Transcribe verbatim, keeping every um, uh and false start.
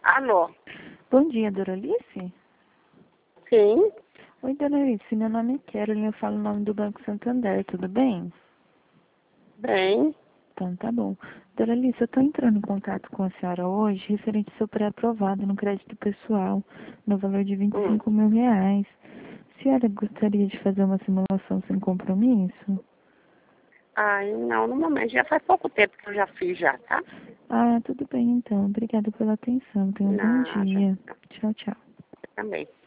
Alô? Bom dia, Doralice? Sim? Oi, Doralice, meu nome é Carolyn, eu falo o nome do Banco Santander, tudo bem? Bem? Então, tá bom. Doralice, eu estou entrando em contato com a senhora hoje, referente ao seu pré-aprovado no crédito pessoal, no valor de vinte e Hum. cinco mil reais. A senhora gostaria de fazer uma simulação sem compromisso? Ai, não, no momento. Já faz pouco tempo que eu já fiz já, tá? Ah, tudo bem então. Obrigada pela atenção. Tenha um bom Nada. dia. Tchau, tchau. Também.